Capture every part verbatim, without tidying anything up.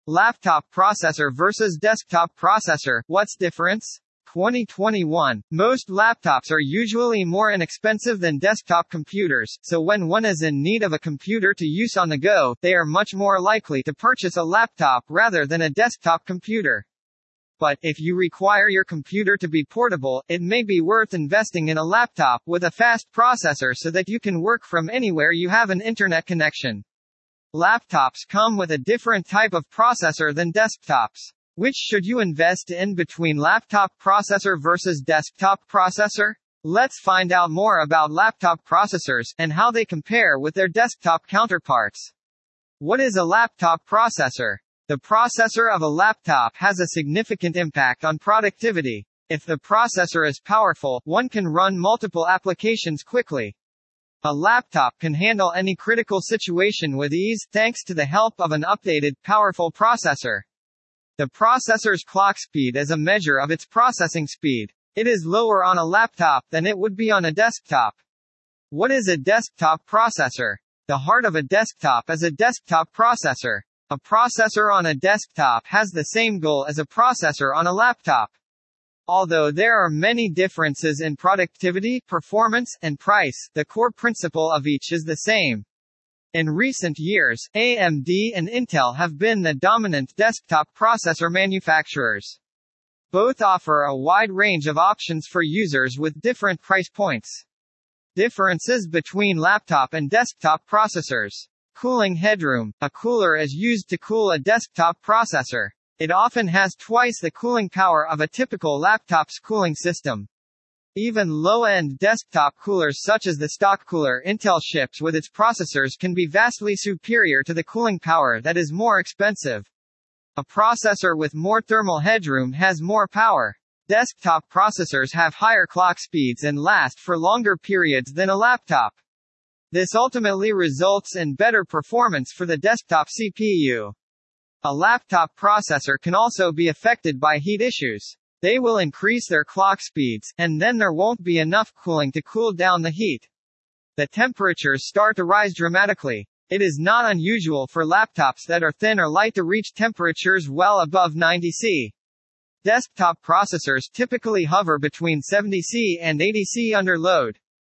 Laptop processor versus desktop processor, what's difference? twenty twenty-one. Most laptops are usually more inexpensive than desktop computers, so when one is in need of a computer to use on the go, they are much more likely to purchase a laptop rather than a desktop computer. But, if you require your computer to be portable, it may be worth investing in a laptop with a fast processor so that you can work from anywhere you have an internet connection. Laptops come with a different type of processor than desktops. Which should you invest in between laptop processor versus desktop processor? Let's find out more about laptop processors, and how they compare with their desktop counterparts. What is a laptop processor? The processor of a laptop has a significant impact on productivity. If the processor is powerful, one can run multiple applications quickly. A laptop can handle any critical situation with ease, thanks to the help of an updated, powerful processor. The processor's clock speed is a measure of its processing speed. It is lower on a laptop than it would be on a desktop. What is a desktop processor? The heart of a desktop is a desktop processor. A processor on a desktop has the same goal as a processor on a laptop. Although there are many differences in productivity, performance, and price, the core principle of each is the same. In recent years, A M D and Intel have been the dominant desktop processor manufacturers. Both offer a wide range of options for users with different price points. Differences between laptop and desktop processors. Cooling headroom. A cooler is used to cool a desktop processor. It often has twice the cooling power of a typical laptop's cooling system. Even low-end desktop coolers such as the stock cooler Intel ships with its processors can be vastly superior to the cooling power that is more expensive. A processor with more thermal headroom has more power. Desktop processors have higher clock speeds and last for longer periods than a laptop. This ultimately results in better performance for the desktop C P U. A laptop processor can also be affected by heat issues. They will increase their clock speeds, and then there won't be enough cooling to cool down the heat. The temperatures start to rise dramatically. It is not unusual for laptops that are thin or light to reach temperatures well above ninety Celsius. Desktop processors typically hover between seventy Celsius and eighty Celsius under load.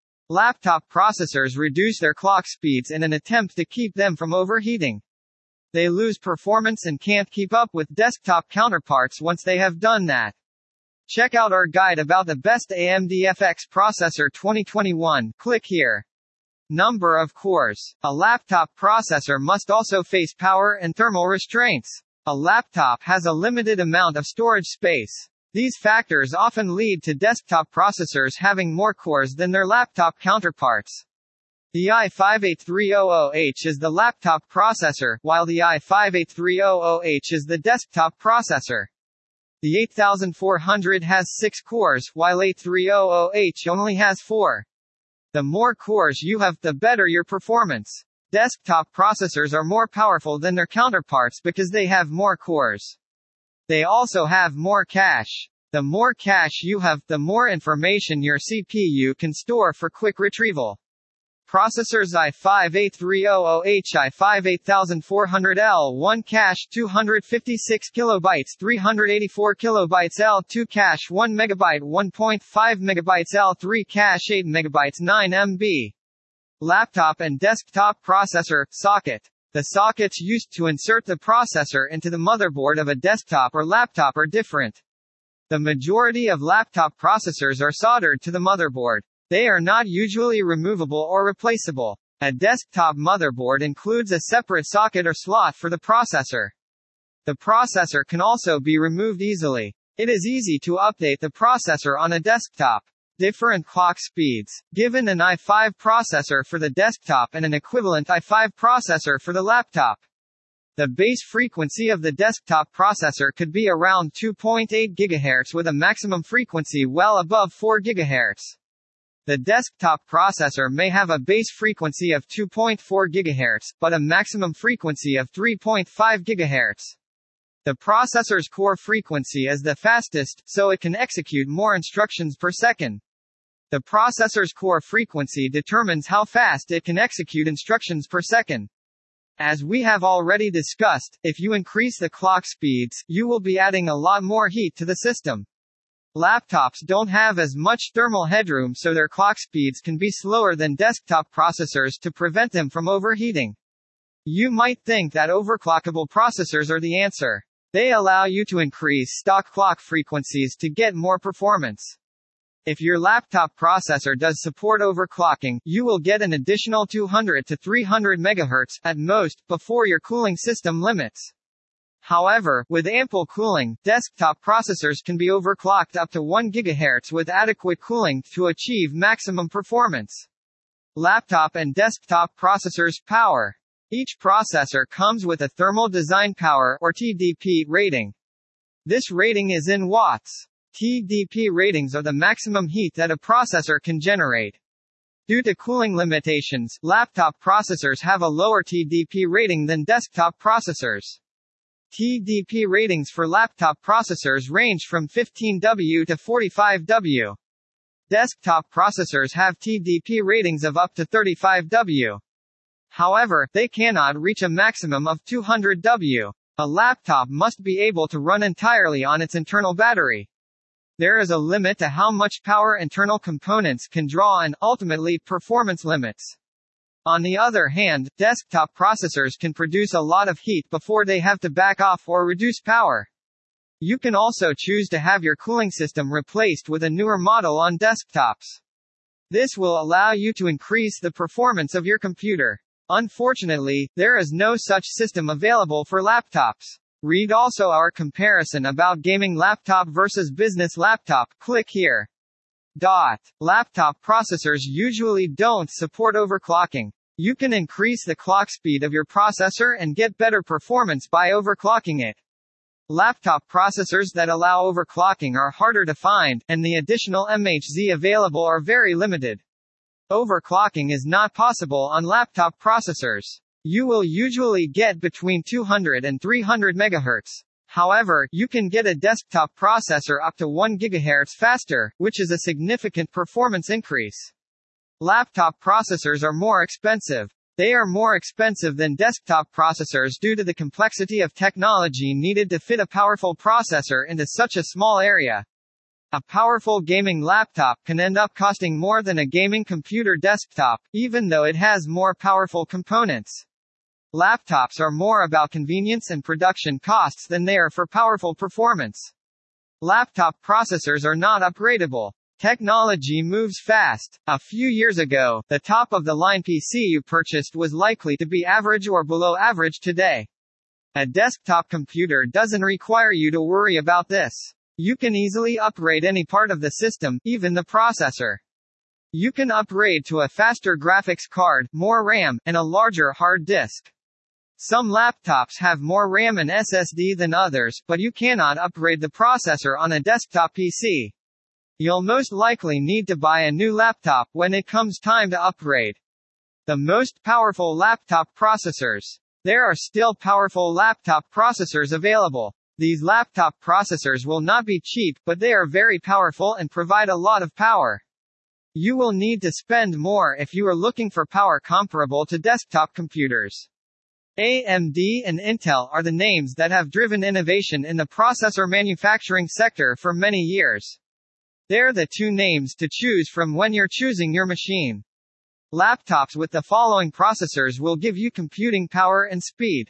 Laptop processors reduce their clock speeds in an attempt to keep them from overheating. They lose performance and can't keep up with desktop counterparts once they have done that. Check out our guide about the best A M D F X processor twenty twenty-one. Click here. Number of cores. A laptop processor must also face power and thermal restraints. A laptop has a limited amount of storage space. These factors often lead to desktop processors having more cores than their laptop counterparts. The i five eight three hundred H is the laptop processor, while the i five eight three hundred H is the desktop processor. The eight thousand four hundred has six cores, while eight three hundred H only has four. The more cores you have, the better your performance. Desktop processors are more powerful than their counterparts because they have more cores. They also have more cache. The more cache you have, the more information your C P U can store for quick retrieval. Processors i five eight three hundred H i five eight four hundred L one cache two hundred fifty-six kilobytes three hundred eighty-four kilobytes L two cache one megabyte one point five megabytes L three cache eight megabytes nine megabytes. Laptop and desktop processor socket. The sockets used to insert the processor into the motherboard of a desktop or laptop are different. The majority of laptop processors are soldered to the motherboard. They are not usually removable or replaceable. A desktop motherboard includes a separate socket or slot for the processor. The processor can also be removed easily. It is easy to update the processor on a desktop. Different clock speeds. Given an i five processor for the desktop and an equivalent i five processor for the laptop, the base frequency of the desktop processor could be around two point eight gigahertz with a maximum frequency well above four gigahertz. The desktop processor may have a base frequency of two point four gigahertz, but a maximum frequency of three point five gigahertz. The processor's core frequency is the fastest, so it can execute more instructions per second. The processor's core frequency determines how fast it can execute instructions per second. As we have already discussed, if you increase the clock speeds, you will be adding a lot more heat to the system. Laptops don't have as much thermal headroom, so their clock speeds can be slower than desktop processors to prevent them from overheating. You might think that overclockable processors are the answer. They allow you to increase stock clock frequencies to get more performance. If your laptop processor does support overclocking, you will get an additional two hundred to three hundred megahertz, at most, before your cooling system limits. However, with ample cooling, desktop processors can be overclocked up to one gigahertz with adequate cooling to achieve maximum performance. Laptop and desktop processors power. Each processor comes with a thermal design power, or T D P, rating. This rating is in watts. T D P ratings are the maximum heat that a processor can generate. Due to cooling limitations, laptop processors have a lower T D P rating than desktop processors. T D P ratings for laptop processors range from fifteen watts to forty-five watts. Desktop processors have T D P ratings of up to thirty-five watts. However, they cannot reach a maximum of two hundred watts. A laptop must be able to run entirely on its internal battery. There is a limit to how much power internal components can draw and, ultimately, performance limits. On the other hand, desktop processors can produce a lot of heat before they have to back off or reduce power. You can also choose to have your cooling system replaced with a newer model on desktops. This will allow you to increase the performance of your computer. Unfortunately, there is no such system available for laptops. Read also our comparison about gaming laptop versus business laptop. Click here. Dot. Laptop processors usually don't support overclocking. You can increase the clock speed of your processor and get better performance by overclocking it. Laptop processors that allow overclocking are harder to find, and the additional M H Z available are very limited. Overclocking is not possible on laptop processors. You will usually get between two hundred and three hundred megahertz. However, you can get a desktop processor up to one gigahertz faster, which is a significant performance increase. Laptop processors are more expensive. They are more expensive than desktop processors due to the complexity of technology needed to fit a powerful processor into such a small area. A powerful gaming laptop can end up costing more than a gaming computer desktop, even though it has more powerful components. Laptops are more about convenience and production costs than they are for powerful performance. Laptop processors are not upgradable. Technology moves fast. A few years ago, the top-of-the-line P C you purchased was likely to be average or below average today. A desktop computer doesn't require you to worry about this. You can easily upgrade any part of the system, even the processor. You can upgrade to a faster graphics card, more RAM, and a larger hard disk. Some laptops have more RAM and S S D than others, but you cannot upgrade the processor on a desktop P C. You'll most likely need to buy a new laptop when it comes time to upgrade. The most powerful laptop processors. There are still powerful laptop processors available. These laptop processors will not be cheap, but they are very powerful and provide a lot of power. You will need to spend more if you are looking for power comparable to desktop computers. A M D and Intel are the names that have driven innovation in the processor manufacturing sector for many years. They're the two names to choose from when you're choosing your machine. Laptops with the following processors will give you computing power and speed.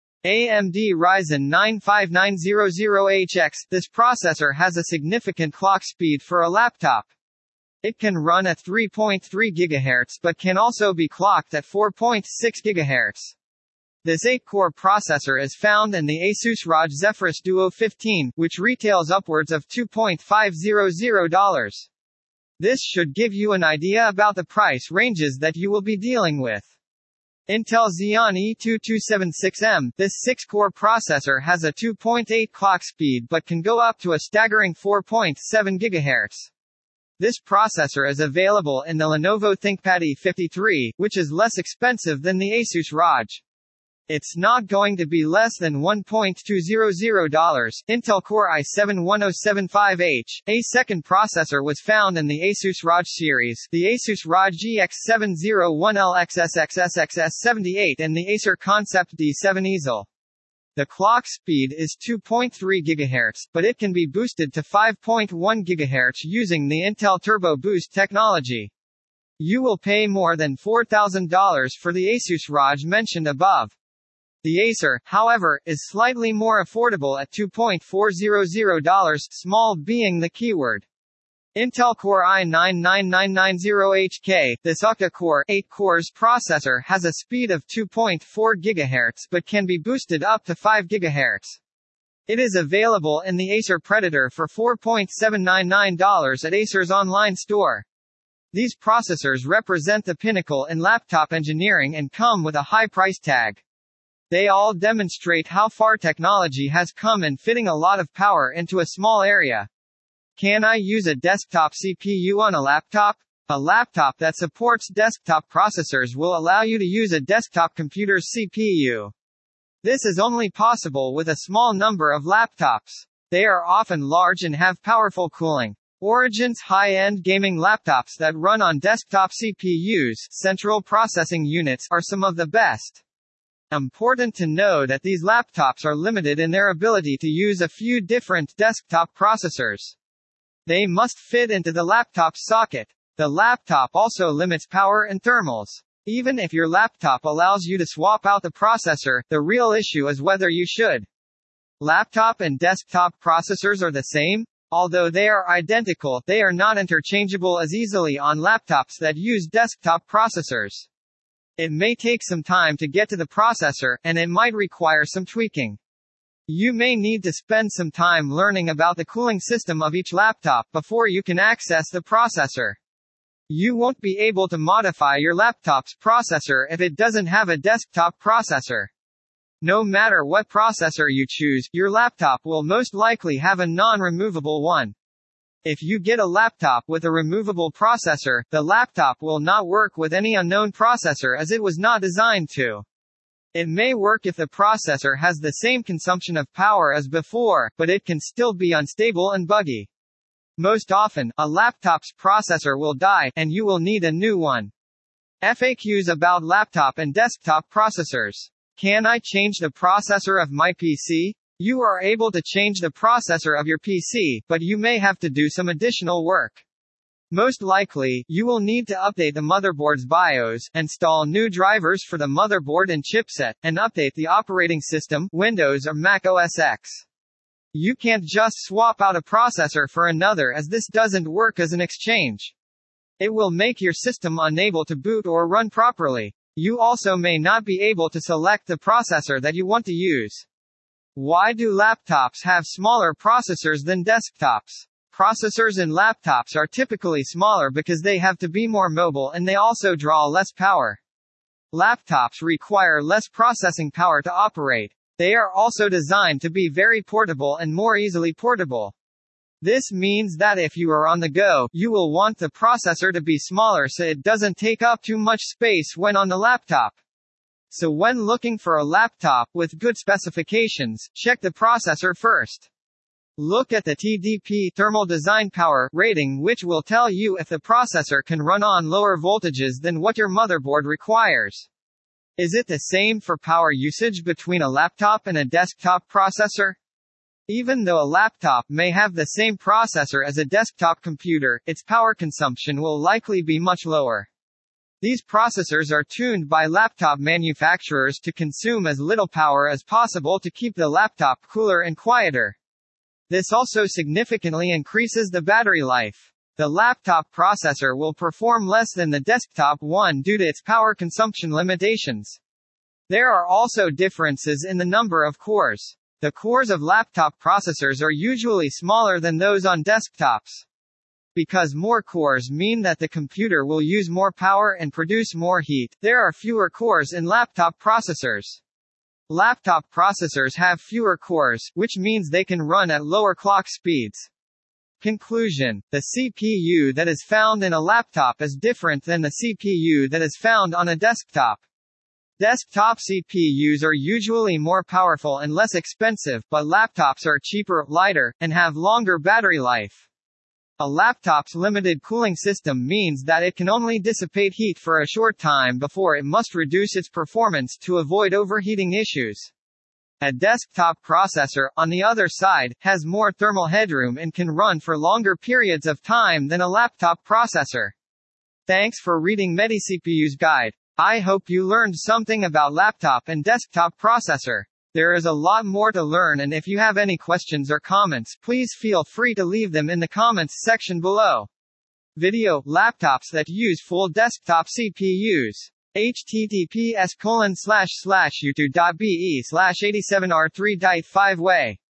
A M D Ryzen nine five nine hundred H X. This processor has a significant clock speed for a laptop. It can run at three point three gigahertz but can also be clocked at four point six gigahertz. This eight-core processor is found in the Asus R O G Zephyrus Duo fifteen, which retails upwards of two thousand five hundred dollars. This should give you an idea about the price ranges that you will be dealing with. Intel Xeon E two two seven six M. This six-core processor has a two point eight clock speed but can go up to a staggering four point seven gigahertz. This processor is available in the Lenovo ThinkPad E fifty-three, which is less expensive than the Asus R O G. It's not going to be less than one thousand two hundred dollars. Intel Core i seven one zero seven five H, a second processor was found in the Asus R O G series, the Asus R O G G X seven oh one L X S X S X S seventy-eight and the Acer Concept D seven Easel. The clock speed is two point three gigahertz, but it can be boosted to five point one gigahertz using the Intel Turbo Boost technology. You will pay more than four thousand dollars for the Asus R O G mentioned above. The Acer, however, is slightly more affordable at two thousand four hundred dollars, small being the keyword. Intel Core i nine nine nine nine zero H K, this octa-core, eight cores processor has a speed of two point four gigahertz but can be boosted up to five gigahertz. It is available in the Acer Predator for four thousand seven hundred ninety-nine dollars at Acer's online store. These processors represent the pinnacle in laptop engineering and come with a high price tag. They all demonstrate how far technology has come in fitting a lot of power into a small area. Can I use a desktop C P U on a laptop? A laptop that supports desktop processors will allow you to use a desktop computer's C P U. This is only possible with a small number of laptops. They are often large and have powerful cooling. Origin's high-end gaming laptops that run on desktop C P Us, central processing units, are some of the best. Important to know that these laptops are limited in their ability to use a few different desktop processors. They must fit into the laptop's socket. The laptop also limits power and thermals. Even if your laptop allows you to swap out the processor, the real issue is whether you should. Laptop and desktop processors are the same. Although they are identical, they are not interchangeable as easily on laptops that use desktop processors. It may take some time to get to the processor, and it might require some tweaking. You may need to spend some time learning about the cooling system of each laptop before you can access the processor. You won't be able to modify your laptop's processor if it doesn't have a desktop processor. No matter what processor you choose, your laptop will most likely have a non-removable one. If you get a laptop with a removable processor, the laptop will not work with any unknown processor as it was not designed to. It may work if the processor has the same consumption of power as before, but it can still be unstable and buggy. Most often, a laptop's processor will die, and you will need a new one. F A Qs about laptop and desktop processors. Can I change the processor of my P C? You are able to change the processor of your P C, but you may have to do some additional work. Most likely, you will need to update the motherboard's BIOS, install new drivers for the motherboard and chipset, and update the operating system, Windows or Mac O S X. You can't just swap out a processor for another as this doesn't work as an exchange. It will make your system unable to boot or run properly. You also may not be able to select the processor that you want to use. Why do laptops have smaller processors than desktops? Processors in laptops are typically smaller because they have to be more mobile and they also draw less power. Laptops require less processing power to operate. They are also designed to be very portable and more easily portable. This means that if you are on the go, you will want the processor to be smaller so it doesn't take up too much space when on the laptop. So when looking for a laptop with good specifications, check the processor first. Look at the T D P thermal design power rating, which will tell you if the processor can run on lower voltages than what your motherboard requires. Is it the same for power usage between a laptop and a desktop processor? Even though a laptop may have the same processor as a desktop computer, its power consumption will likely be much lower. These processors are tuned by laptop manufacturers to consume as little power as possible to keep the laptop cooler and quieter. This also significantly increases the battery life. The laptop processor will perform less than the desktop one due to its power consumption limitations. There are also differences in the number of cores. The cores of laptop processors are usually smaller than those on desktops. Because more cores mean that the computer will use more power and produce more heat, there are fewer cores in laptop processors. Laptop processors have fewer cores, which means they can run at lower clock speeds. Conclusion: the C P U that is found in a laptop is different than the C P U that is found on a desktop. Desktop C P Us are usually more powerful and less expensive, but laptops are cheaper, lighter, and have longer battery life. A laptop's limited cooling system means that it can only dissipate heat for a short time before it must reduce its performance to avoid overheating issues. A desktop processor, on the other side, has more thermal headroom and can run for longer periods of time than a laptop processor. Thanks for reading MediCPU's guide. I hope you learned something about laptop and desktop processor. There is a lot more to learn, and if you have any questions or comments, please feel free to leave them in the comments section below. Video, laptops that use full desktop C P Us. https colon slash slash youtube.be slash 87r3 five way